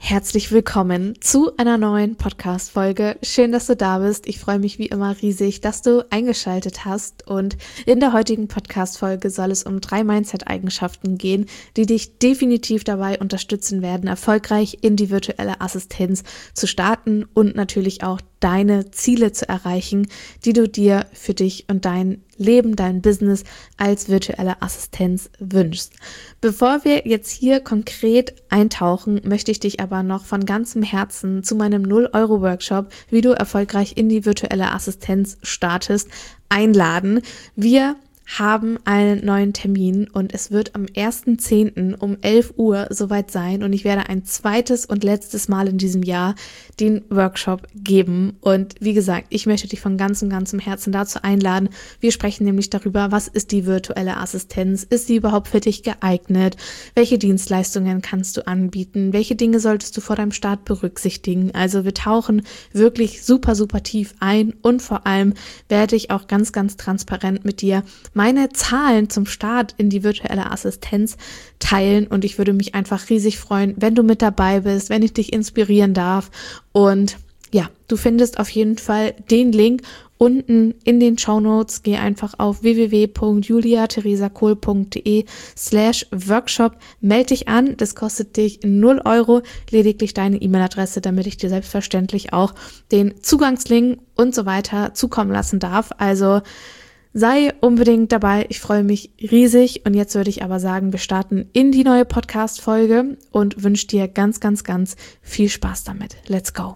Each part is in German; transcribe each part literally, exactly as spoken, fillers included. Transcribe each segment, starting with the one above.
Herzlich willkommen zu einer neuen Podcast-Folge. Schön, dass du da bist. Ich freue mich wie immer riesig, dass du eingeschaltet hast. Und in der heutigen Podcast-Folge soll es um drei Mindset-Eigenschaften gehen, die dich definitiv dabei unterstützen werden, erfolgreich in die virtuelle Assistenz zu starten und natürlich auch deine Ziele zu erreichen, die du dir für dich und dein Leben, dein Business als virtuelle Assistenz wünschst. Bevor wir jetzt hier konkret eintauchen, möchte ich dich aber noch von ganzem Herzen zu meinem null Euro Workshop, wie du erfolgreich in die virtuelle Assistenz startest, einladen. Wir haben einen neuen Termin und es wird am ersten zehnten um elf Uhr soweit sein und ich werde ein zweites und letztes Mal in diesem Jahr den Workshop geben. Und wie gesagt, ich möchte dich von ganzem, ganzem Herzen dazu einladen. Wir sprechen nämlich darüber, was ist die virtuelle Assistenz? Ist sie überhaupt für dich geeignet? Welche Dienstleistungen kannst du anbieten? Welche Dinge solltest du vor deinem Start berücksichtigen? Also wir tauchen wirklich super, super tief ein und vor allem werde ich auch ganz, ganz transparent mit dir meine Zahlen zum Start in die virtuelle Assistenz teilen und ich würde mich einfach riesig freuen, wenn du mit dabei bist, wenn ich dich inspirieren darf. Und ja, du findest auf jeden Fall den Link unten in den Shownotes. Geh einfach auf w w w punkt julia theresa kohl punkt d e slash workshop. Melde dich an, das kostet dich null Euro, lediglich deine E-Mail-Adresse, damit ich dir selbstverständlich auch den Zugangslink und so weiter zukommen lassen darf. Also sei unbedingt dabei, ich freue mich riesig und jetzt würde ich aber sagen, wir starten in die neue Podcast-Folge und wünsche dir ganz, ganz, ganz viel Spaß damit. Let's go!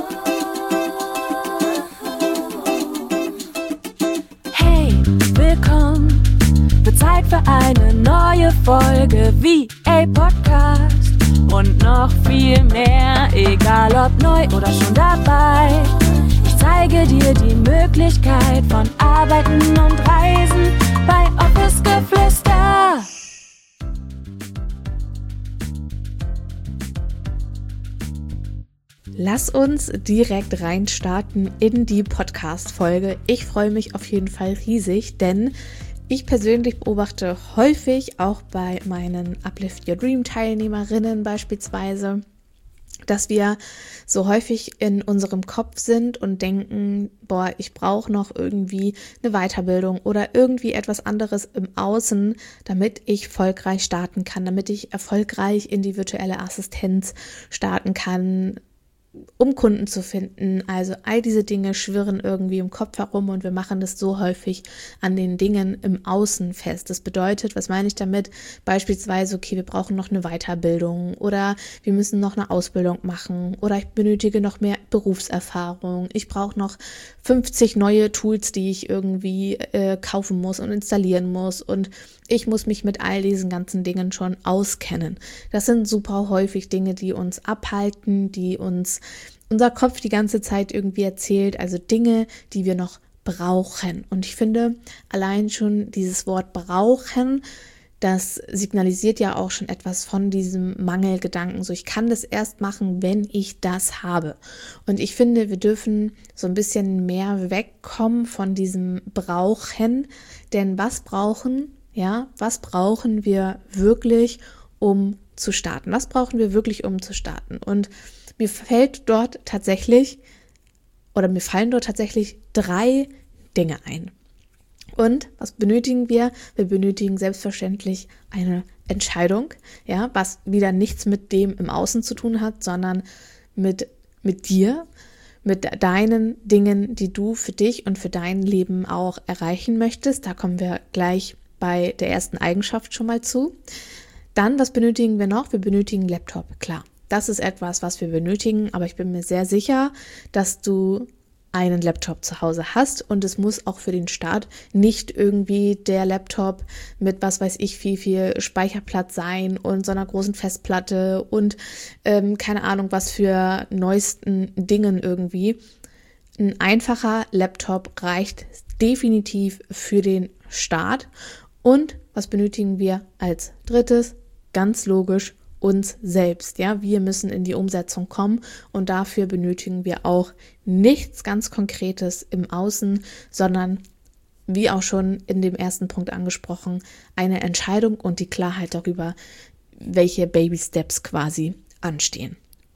Hey, willkommen, wird Zeit für eine neue Folge V A Podcast und noch viel mehr, egal ob neu oder schon dabei. Ich zeige dir die Möglichkeit von Arbeiten und Reisen bei Office Geflüster. Lass uns direkt reinstarten in die Podcast-Folge. Ich freue mich auf jeden Fall riesig, denn ich persönlich beobachte häufig, auch bei meinen Uplift Your Dream Teilnehmerinnen beispielsweise, dass wir so häufig in unserem Kopf sind und denken, boah, ich brauche noch irgendwie eine Weiterbildung oder irgendwie etwas anderes im Außen, damit ich erfolgreich starten kann, damit ich erfolgreich in die virtuelle Assistenz starten kann, um Kunden zu finden. Also all diese Dinge schwirren irgendwie im Kopf herum und wir machen das so häufig an den Dingen im Außen fest. Das bedeutet, was meine ich damit? Beispielsweise, okay, wir brauchen noch eine Weiterbildung oder wir müssen noch eine Ausbildung machen oder ich benötige noch mehr Berufserfahrung. Ich brauche noch fünfzig neue Tools, die ich irgendwie äh, kaufen muss und installieren muss und ich muss mich mit all diesen ganzen Dingen schon auskennen. Das sind super häufig Dinge, die uns abhalten, die uns unser Kopf die ganze Zeit irgendwie erzählt, also Dinge, die wir noch brauchen. Und ich finde, allein schon dieses Wort brauchen, das signalisiert ja auch schon etwas von diesem Mangelgedanken. So, ich kann das erst machen, wenn ich das habe. Und ich finde, wir dürfen so ein bisschen mehr wegkommen von diesem Brauchen. Denn was brauchen, ja, was brauchen wir wirklich, um zu starten? Was brauchen wir wirklich, um zu starten? Und mir fällt dort tatsächlich, oder mir fallen dort tatsächlich drei Dinge ein. Und was benötigen wir? Wir benötigen selbstverständlich eine Entscheidung, ja, was wieder nichts mit dem im Außen zu tun hat, sondern mit, mit dir, mit deinen Dingen, die du für dich und für dein Leben auch erreichen möchtest. Da kommen wir gleich bei der ersten Eigenschaft schon mal zu. Dann, was benötigen wir noch? Wir benötigen Laptop, klar. Das ist etwas, was wir benötigen, aber ich bin mir sehr sicher, dass du einen Laptop zu Hause hast und es muss auch für den Start nicht irgendwie der Laptop mit was weiß ich viel, viel Speicherplatz sein und so einer großen Festplatte und ähm, keine Ahnung was für neuesten Dingen irgendwie. Ein einfacher Laptop reicht definitiv für den Start. Und was benötigen wir als drittes? Ganz logisch uns selbst. Ja, wir müssen in die Umsetzung kommen und dafür benötigen wir auch nichts ganz Konkretes im Außen, sondern wie auch schon in dem ersten Punkt angesprochen, eine Entscheidung und die Klarheit darüber, welche Baby Steps quasi anstehen.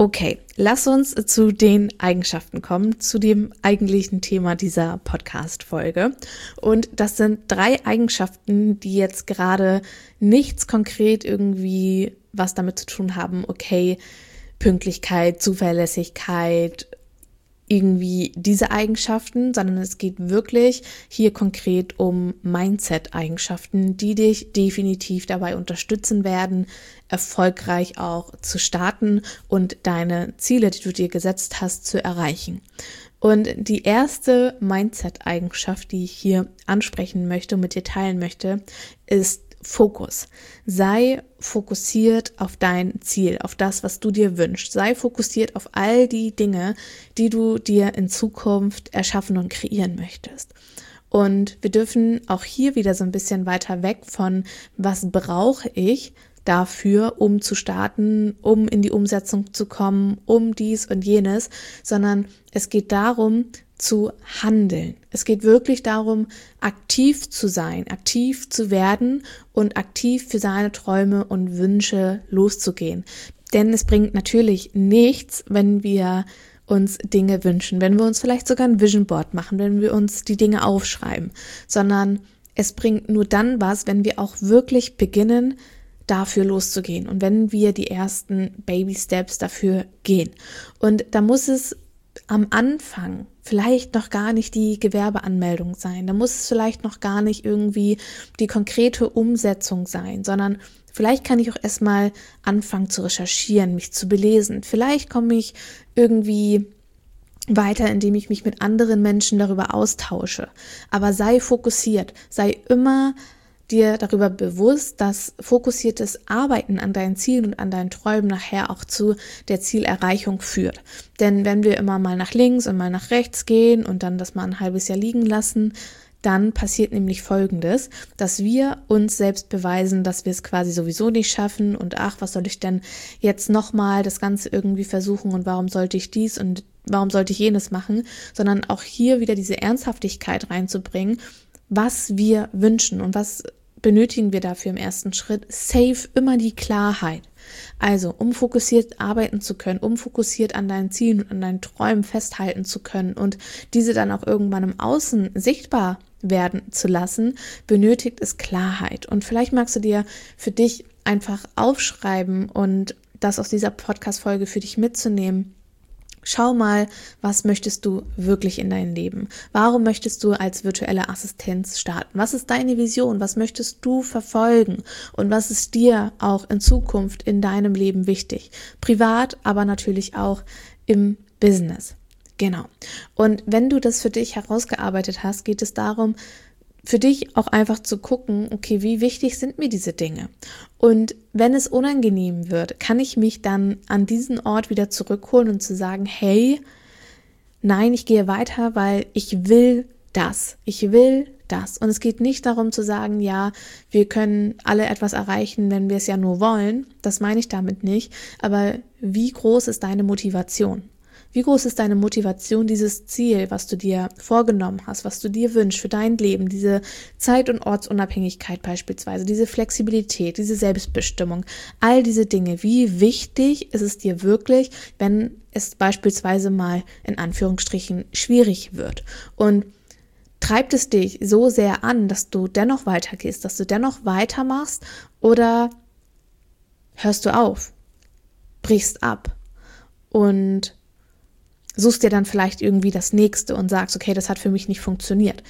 Okay, lass uns zu den Eigenschaften kommen, zu dem eigentlichen Thema dieser Podcast-Folge. Und das sind drei Eigenschaften, die jetzt gerade nichts konkret irgendwie was damit zu tun haben, okay, Pünktlichkeit, Zuverlässigkeit, irgendwie diese Eigenschaften, sondern es geht wirklich hier konkret um Mindset-Eigenschaften, die dich definitiv dabei unterstützen werden, erfolgreich auch zu starten und deine Ziele, die du dir gesetzt hast, zu erreichen. Und die erste Mindset-Eigenschaft, die ich hier ansprechen möchte und mit dir teilen möchte, ist Fokus. Sei fokussiert auf dein Ziel, auf das, was du dir wünschst. Sei fokussiert auf all die Dinge, die du dir in Zukunft erschaffen und kreieren möchtest. Und wir dürfen auch hier wieder so ein bisschen weiter weg von, was brauche ich dafür, um zu starten, um in die Umsetzung zu kommen, um dies und jenes, sondern es geht darum, zu handeln. Es geht wirklich darum, aktiv zu sein, aktiv zu werden und aktiv für seine Träume und Wünsche loszugehen. Denn es bringt natürlich nichts, wenn wir uns Dinge wünschen, wenn wir uns vielleicht sogar ein Vision Board machen, wenn wir uns die Dinge aufschreiben, sondern es bringt nur dann was, wenn wir auch wirklich beginnen, dafür loszugehen und wenn wir die ersten Baby Steps dafür gehen. Und da muss es am Anfang vielleicht noch gar nicht die Gewerbeanmeldung sein, da muss es vielleicht noch gar nicht irgendwie die konkrete Umsetzung sein, sondern vielleicht kann ich auch erstmal anfangen zu recherchieren, mich zu belesen. Vielleicht komme ich irgendwie weiter, indem ich mich mit anderen Menschen darüber austausche. Aber sei fokussiert, sei immer dir darüber bewusst, dass fokussiertes Arbeiten an deinen Zielen und an deinen Träumen nachher auch zu der Zielerreichung führt. Denn wenn wir immer mal nach links und mal nach rechts gehen und dann das mal ein halbes Jahr liegen lassen, dann passiert nämlich Folgendes, dass wir uns selbst beweisen, dass wir es quasi sowieso nicht schaffen und ach, was soll ich denn jetzt nochmal das Ganze irgendwie versuchen und warum sollte ich dies und warum sollte ich jenes machen, sondern auch hier wieder diese Ernsthaftigkeit reinzubringen, was wir wünschen und was benötigen wir dafür im ersten Schritt? Safe immer die Klarheit. Also, um fokussiert arbeiten zu können, um fokussiert an deinen Zielen und an deinen Träumen festhalten zu können und diese dann auch irgendwann im Außen sichtbar werden zu lassen, benötigt es Klarheit. Und vielleicht magst du dir für dich einfach aufschreiben und das aus dieser Podcast-Folge für dich mitzunehmen. Schau mal, was möchtest du wirklich in deinem Leben? Warum möchtest du als virtuelle Assistenz starten? Was ist deine Vision? Was möchtest du verfolgen? Und was ist dir auch in Zukunft in deinem Leben wichtig? Privat, aber natürlich auch im Business. Genau. Und wenn du das für dich herausgearbeitet hast, geht es darum, für dich auch einfach zu gucken, okay, wie wichtig sind mir diese Dinge? Und wenn es unangenehm wird, kann ich mich dann an diesen Ort wieder zurückholen und zu sagen, hey, nein, ich gehe weiter, weil ich will das. Ich will das. Und es geht nicht darum zu sagen, ja, wir können alle etwas erreichen, wenn wir es ja nur wollen. Das meine ich damit nicht. Aber wie groß ist deine Motivation? Wie groß ist deine Motivation, dieses Ziel, was du dir vorgenommen hast, was du dir wünschst für dein Leben, diese Zeit- und Ortsunabhängigkeit beispielsweise, diese Flexibilität, diese Selbstbestimmung, all diese Dinge. Wie wichtig ist es dir wirklich, wenn es beispielsweise mal in Anführungsstrichen schwierig wird? Und treibt es dich so sehr an, dass du dennoch weitergehst, dass du dennoch weitermachst oder hörst du auf, brichst ab und suchst dir dann vielleicht irgendwie das Nächste und sagst, okay, das hat für mich nicht funktioniert.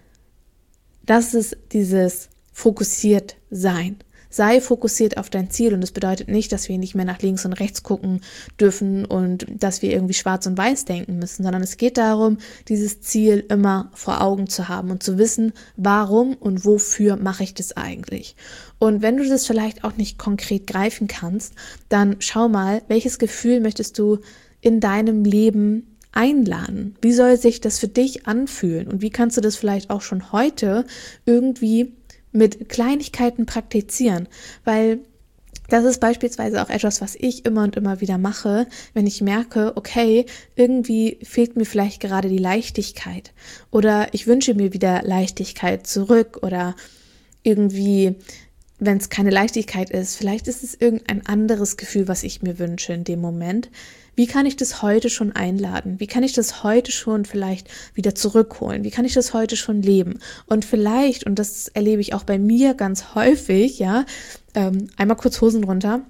Das ist dieses fokussiert sein. Sei fokussiert auf dein Ziel und das bedeutet nicht, dass wir nicht mehr nach links und rechts gucken dürfen und dass wir irgendwie schwarz und weiß denken müssen, sondern es geht darum, dieses Ziel immer vor Augen zu haben und zu wissen, warum und wofür mache ich das eigentlich. Und wenn du das vielleicht auch nicht konkret greifen kannst, dann schau mal, welches Gefühl möchtest du in deinem Leben einladen? Wie soll sich das für dich anfühlen? Und wie kannst du das vielleicht auch schon heute irgendwie mit Kleinigkeiten praktizieren? Weil das ist beispielsweise auch etwas, was ich immer und immer wieder mache, wenn ich merke, okay, irgendwie fehlt mir vielleicht gerade die Leichtigkeit oder ich wünsche mir wieder Leichtigkeit zurück oder irgendwie wenn es keine Leichtigkeit ist, vielleicht ist es irgendein anderes Gefühl, was ich mir wünsche in dem Moment. Wie kann ich das heute schon einladen? Wie kann ich das heute schon vielleicht wieder zurückholen? Wie kann ich das heute schon leben? Und vielleicht, und das erlebe ich auch bei mir ganz häufig, ja, ähm, einmal kurz Hosen runter.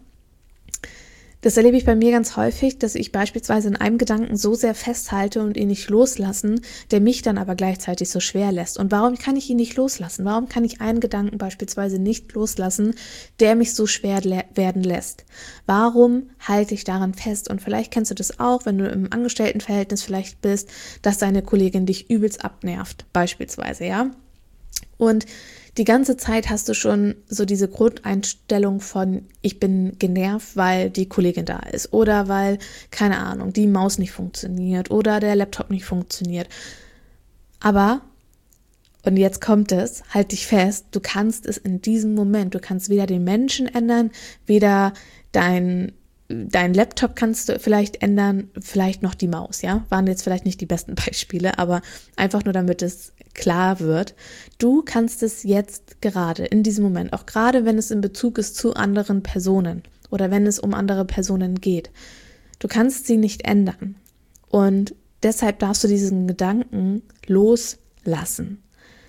Das erlebe ich bei mir ganz häufig, dass ich beispielsweise in einem Gedanken so sehr festhalte und ihn nicht loslassen, der mich dann aber gleichzeitig so schwer lässt. Und warum kann ich ihn nicht loslassen? Warum kann ich einen Gedanken beispielsweise nicht loslassen, der mich so schwer le- werden lässt? Warum halte ich daran fest? Und vielleicht kennst du das auch, wenn du im Angestelltenverhältnis vielleicht bist, dass deine Kollegin dich übelst abnervt, beispielsweise, ja? Und die ganze Zeit hast du schon so diese Grundeinstellung von, ich bin genervt, weil die Kollegin da ist oder weil, keine Ahnung, die Maus nicht funktioniert oder der Laptop nicht funktioniert. Aber, und jetzt kommt es, halt dich fest, du kannst es in diesem Moment, du kannst weder den Menschen ändern, weder dein Dein Laptop kannst du vielleicht ändern, vielleicht noch die Maus, ja? Waren jetzt vielleicht nicht die besten Beispiele, aber einfach nur, damit es klar wird. Du kannst es jetzt gerade, in diesem Moment, auch gerade wenn es in Bezug ist zu anderen Personen oder wenn es um andere Personen geht, du kannst sie nicht ändern. Und deshalb darfst du diesen Gedanken loslassen.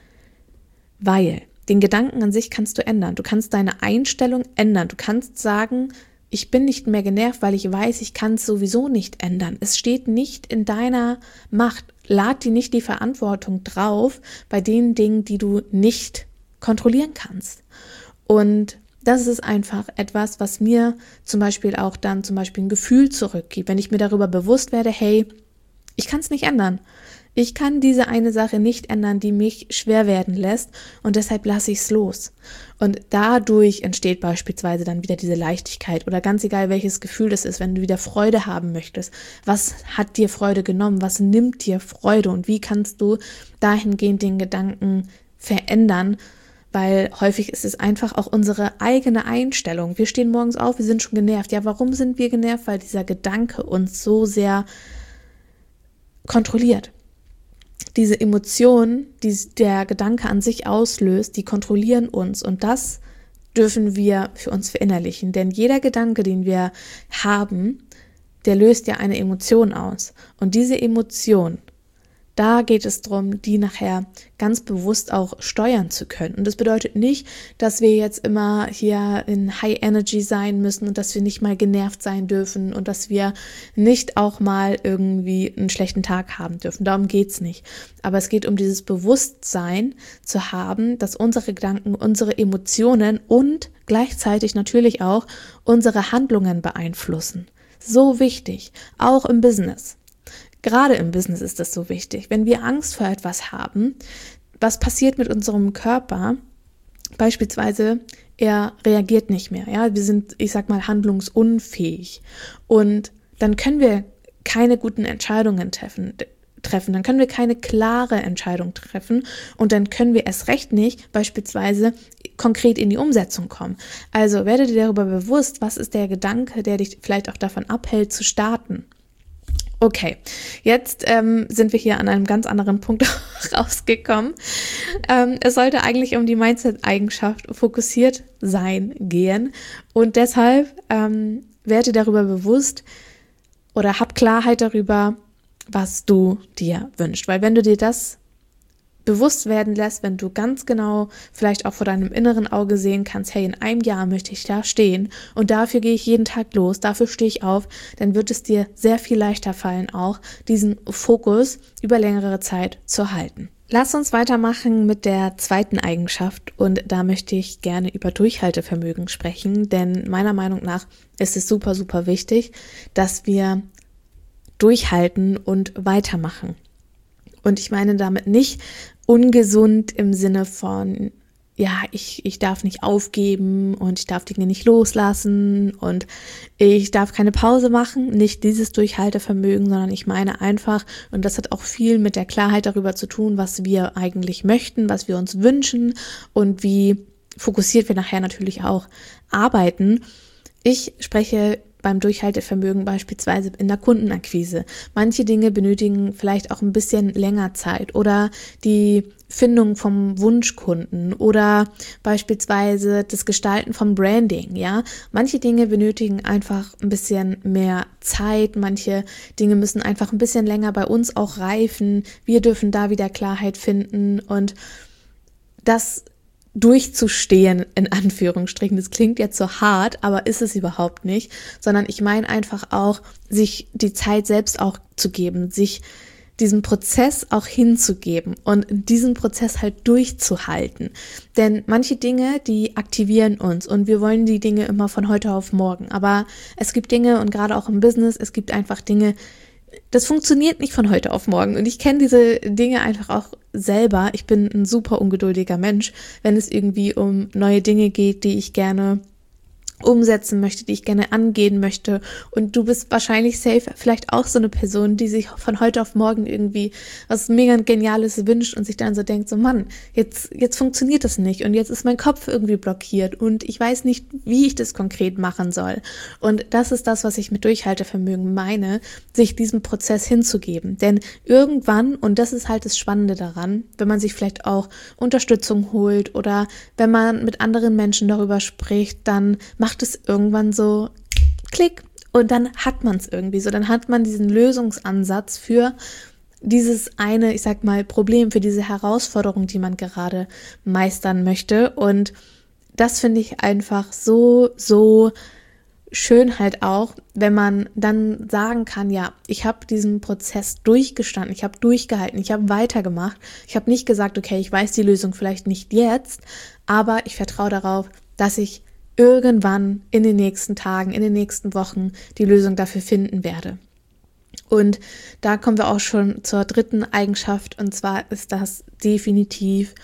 Weil den Gedanken an sich kannst du ändern. Du kannst deine Einstellung ändern. Du kannst sagen, ich bin nicht mehr genervt, weil ich weiß, ich kann es sowieso nicht ändern. Es steht nicht in deiner Macht. Lad dir nicht die Verantwortung drauf bei den Dingen, die du nicht kontrollieren kannst. Und das ist einfach etwas, was mir zum Beispiel auch dann zum Beispiel ein Gefühl zurückgibt. Wenn ich mir darüber bewusst werde, hey, ich kann es nicht ändern. Ich kann diese eine Sache nicht ändern, die mich schwer werden lässt und deshalb lasse ich es los. Und dadurch entsteht beispielsweise dann wieder diese Leichtigkeit oder ganz egal, welches Gefühl das ist, wenn du wieder Freude haben möchtest. Was hat dir Freude genommen? Was nimmt dir Freude? Und wie kannst du dahingehend den Gedanken verändern? Weil häufig ist es einfach auch unsere eigene Einstellung. Wir stehen morgens auf, wir sind schon genervt. Ja, warum sind wir genervt? Weil dieser Gedanke uns so sehr kontrolliert. Diese Emotionen, die der Gedanke an sich auslöst, die kontrollieren uns und das dürfen wir für uns verinnerlichen. Denn jeder Gedanke, den wir haben, der löst ja eine Emotion aus. Und diese Emotion, da geht es darum, die nachher ganz bewusst auch steuern zu können. Und das bedeutet nicht, dass wir jetzt immer hier in High Energy sein müssen und dass wir nicht mal genervt sein dürfen und dass wir nicht auch mal irgendwie einen schlechten Tag haben dürfen. Darum geht's nicht. Aber es geht um dieses Bewusstsein zu haben, dass unsere Gedanken, unsere Emotionen und gleichzeitig natürlich auch unsere Handlungen beeinflussen. So wichtig, auch im Business. Gerade im Business ist das so wichtig. Wenn wir Angst vor etwas haben, was passiert mit unserem Körper? Beispielsweise, er reagiert nicht mehr. Ja, wir sind, ich sag mal, handlungsunfähig. Und dann können wir keine guten Entscheidungen treffen. treffen. Dann können wir keine klare Entscheidung treffen und dann können wir erst recht nicht beispielsweise konkret in die Umsetzung kommen. Also werde dir darüber bewusst, was ist der Gedanke, der dich vielleicht auch davon abhält, zu starten. Okay, jetzt ähm, sind wir hier an einem ganz anderen Punkt rausgekommen. Ähm, es sollte eigentlich um die Mindset-Eigenschaft fokussiert sein gehen und deshalb ähm, werde darüber bewusst oder hab Klarheit darüber, was du dir wünschst. Weil wenn du dir das bewusst werden lässt, wenn du ganz genau vielleicht auch vor deinem inneren Auge sehen kannst, hey, in einem Jahr möchte ich da stehen und dafür gehe ich jeden Tag los, dafür stehe ich auf, dann wird es dir sehr viel leichter fallen, auch diesen Fokus über längere Zeit zu halten. Lass uns weitermachen mit der zweiten Eigenschaft und da möchte ich gerne über Durchhaltevermögen sprechen, denn meiner Meinung nach ist es super, super wichtig, dass wir durchhalten und weitermachen. Und ich meine damit nicht ungesund im Sinne von, ja, ich, ich darf nicht aufgeben und ich darf Dinge nicht loslassen und ich darf keine Pause machen, nicht dieses Durchhaltevermögen, sondern ich meine einfach, und das hat auch viel mit der Klarheit darüber zu tun, was wir eigentlich möchten, was wir uns wünschen und wie fokussiert wir nachher natürlich auch arbeiten. Ich spreche beim Durchhaltevermögen beispielsweise in der Kundenakquise. Manche Dinge benötigen vielleicht auch ein bisschen länger Zeit oder die Findung vom Wunschkunden oder beispielsweise das Gestalten vom Branding, ja. Manche Dinge benötigen einfach ein bisschen mehr Zeit, manche Dinge müssen einfach ein bisschen länger bei uns auch reifen. Wir dürfen da wieder Klarheit finden und das durchzustehen, in Anführungsstrichen. Das klingt jetzt so hart, aber ist es überhaupt nicht, sondern ich meine einfach auch, sich die Zeit selbst auch zu geben, sich diesen Prozess auch hinzugeben und diesen Prozess halt durchzuhalten. Denn manche Dinge, die aktivieren uns und wir wollen die Dinge immer von heute auf morgen. Aber es gibt Dinge und gerade auch im Business, es gibt einfach Dinge, das funktioniert nicht von heute auf morgen. Und ich kenne diese Dinge einfach auch selber. Ich bin ein super ungeduldiger Mensch, wenn es irgendwie um neue Dinge geht, die ich gerne umsetzen möchte, die ich gerne angehen möchte. Und du bist wahrscheinlich safe vielleicht auch so eine Person, die sich von heute auf morgen irgendwie was mega Geniales wünscht und sich dann so denkt, so Mann, jetzt, jetzt funktioniert das nicht und jetzt ist mein Kopf irgendwie blockiert und ich weiß nicht, wie ich das konkret machen soll. Und das ist das, was ich mit Durchhaltevermögen meine, sich diesem Prozess hinzugeben. Denn irgendwann, und das ist halt das Spannende daran, wenn man sich vielleicht auch Unterstützung holt oder wenn man mit anderen Menschen darüber spricht, dann macht es irgendwann so Klick und dann hat man es irgendwie so, dann hat man diesen Lösungsansatz für dieses eine, ich sag mal, Problem, für diese Herausforderung, die man gerade meistern möchte und das finde ich einfach so, so schön halt auch, wenn man dann sagen kann, ja, ich habe diesen Prozess durchgestanden, ich habe durchgehalten, ich habe weitergemacht, ich habe nicht gesagt, okay, ich weiß die Lösung vielleicht nicht jetzt, aber ich vertraue darauf, dass ich irgendwann in den nächsten Tagen, in den nächsten Wochen die Lösung dafür finden werde. Und da kommen wir auch schon zur dritten Eigenschaft und zwar ist das definitiv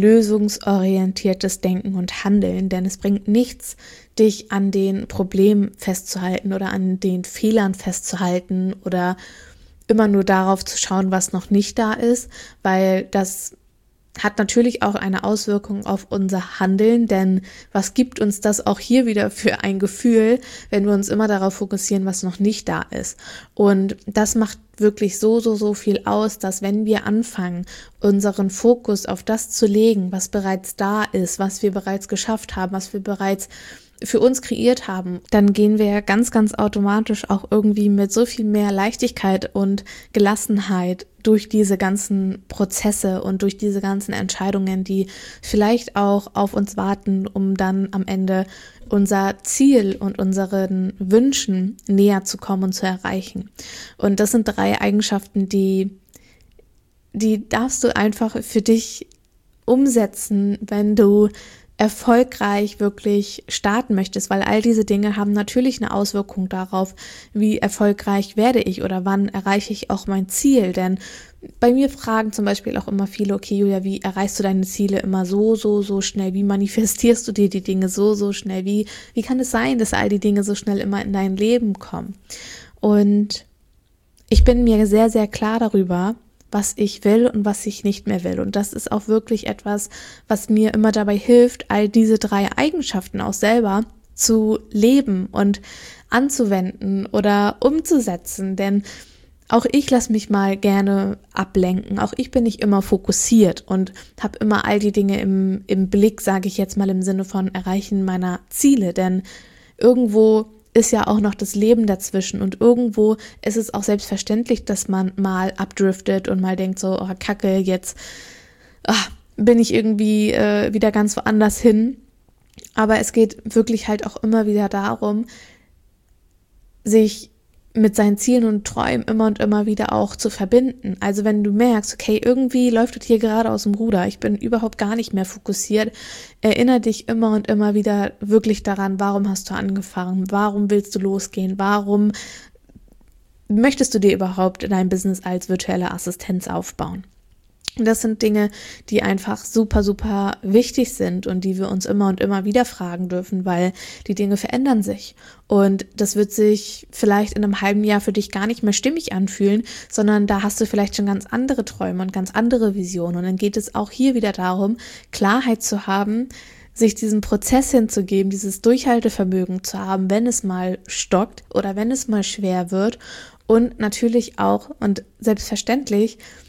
lösungsorientiertes Denken und Handeln, denn es bringt nichts, dich an den Problemen festzuhalten oder an den Fehlern festzuhalten oder immer nur darauf zu schauen, was noch nicht da ist, weil das hat natürlich auch eine Auswirkung auf unser Handeln, denn was gibt uns das auch hier wieder für ein Gefühl, wenn wir uns immer darauf fokussieren, was noch nicht da ist. Und das macht wirklich so, so, so viel aus, dass wenn wir anfangen, unseren Fokus auf das zu legen, was bereits da ist, was wir bereits geschafft haben, was wir bereits für uns kreiert haben, dann gehen wir ganz, ganz automatisch auch irgendwie mit so viel mehr Leichtigkeit und Gelassenheit durch diese ganzen Prozesse und durch diese ganzen Entscheidungen, die vielleicht auch auf uns warten, um dann am Ende unser Ziel und unseren Wünschen näher zu kommen und zu erreichen. Und das sind drei Eigenschaften, die, die darfst du einfach für dich umsetzen, wenn du erfolgreich wirklich starten möchtest, weil all diese Dinge haben natürlich eine Auswirkung darauf, wie erfolgreich werde ich oder wann erreiche ich auch mein Ziel, denn bei mir fragen zum Beispiel auch immer viele, okay Julia, wie erreichst du deine Ziele immer so, so, so schnell, wie manifestierst du dir die Dinge so, so schnell, wie, wie kann es sein, dass all die Dinge so schnell immer in dein Leben kommen? Und ich bin mir sehr, sehr klar darüber, was ich will und was ich nicht mehr will. Und das ist auch wirklich etwas, was mir immer dabei hilft, all diese drei Eigenschaften auch selber zu leben und anzuwenden oder umzusetzen. Denn auch ich lasse mich mal gerne ablenken. Auch ich bin nicht immer fokussiert und habe immer all die Dinge im, im Blick, sage ich jetzt mal im Sinne von Erreichen meiner Ziele. Denn irgendwo ist ja auch noch das Leben dazwischen und irgendwo ist es auch selbstverständlich, dass man mal abdriftet und mal denkt so, oh Kacke, jetzt ach, bin ich irgendwie äh, wieder ganz woanders hin. Aber es geht wirklich halt auch immer wieder darum, sich mit seinen Zielen und Träumen immer und immer wieder auch zu verbinden. Also wenn du merkst, okay, irgendwie läuft es hier gerade aus dem Ruder, ich bin überhaupt gar nicht mehr fokussiert, erinnere dich immer und immer wieder wirklich daran, warum hast du angefangen, warum willst du losgehen, warum möchtest du dir überhaupt dein Business als virtuelle Assistenz aufbauen. Das sind Dinge, die einfach super, super wichtig sind und die wir uns immer und immer wieder fragen dürfen, weil die Dinge verändern sich. Und das wird sich vielleicht in einem halben Jahr für dich gar nicht mehr stimmig anfühlen, sondern da hast du vielleicht schon ganz andere Träume und ganz andere Visionen. Und dann geht es auch hier wieder darum, Klarheit zu haben, sich diesen Prozess hinzugeben, dieses Durchhaltevermögen zu haben, wenn es mal stockt oder wenn es mal schwer wird. Und natürlich auch und selbstverständlich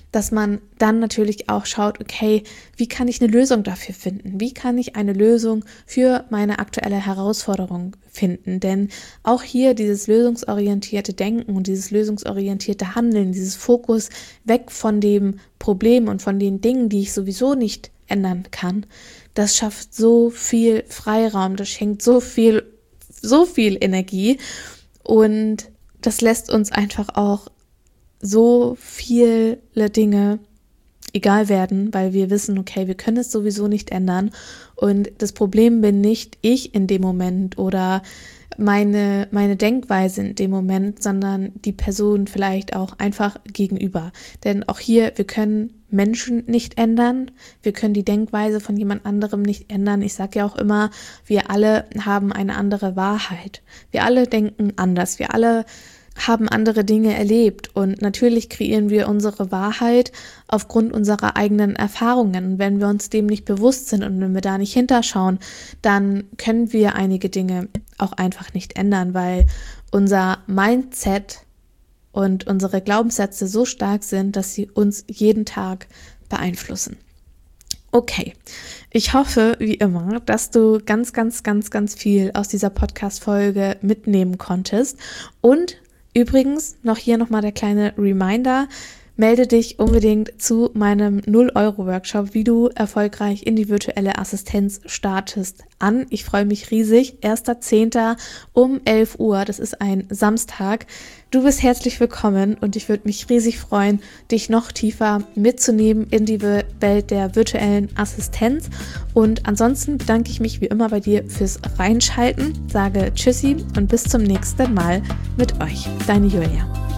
dass man dann natürlich auch schaut, okay, wie kann ich eine Lösung dafür finden? Wie kann ich eine Lösung für meine aktuelle Herausforderung finden? Denn auch hier dieses lösungsorientierte Denken und dieses lösungsorientierte Handeln, dieses Fokus weg von dem Problem und von den Dingen, die ich sowieso nicht ändern kann, das schafft so viel Freiraum, das schenkt so viel, so viel Energie und das lässt uns einfach auch so viele Dinge egal werden, weil wir wissen, okay, wir können es sowieso nicht ändern und das Problem bin nicht ich in dem Moment oder meine, meine Denkweise in dem Moment, sondern die Person vielleicht auch einfach gegenüber. Denn auch hier, wir können Menschen nicht ändern, wir können die Denkweise von jemand anderem nicht ändern. Ich sage ja auch immer, wir alle haben eine andere Wahrheit. Wir alle denken anders, wir alle haben andere Dinge erlebt und natürlich kreieren wir unsere Wahrheit aufgrund unserer eigenen Erfahrungen. Und wenn wir uns dem nicht bewusst sind und wenn wir da nicht hinterschauen, dann können wir einige Dinge auch einfach nicht ändern, weil unser Mindset und unsere Glaubenssätze so stark sind, dass sie uns jeden Tag beeinflussen. Okay, ich hoffe, wie immer, dass du ganz, ganz, ganz, ganz viel aus dieser Podcast-Folge mitnehmen konntest und übrigens, noch hier nochmal der kleine Reminder, melde dich unbedingt zu meinem null Euro Workshop, wie du erfolgreich in die virtuelle Assistenz startest, an. Ich freue mich riesig. erster zehnter um elf Uhr, das ist ein Samstag. Du bist herzlich willkommen und ich würde mich riesig freuen, dich noch tiefer mitzunehmen in die Welt der virtuellen Assistenz. Und ansonsten bedanke ich mich wie immer bei dir fürs Reinschalten, sage Tschüssi und bis zum nächsten Mal mit euch. Deine Julia.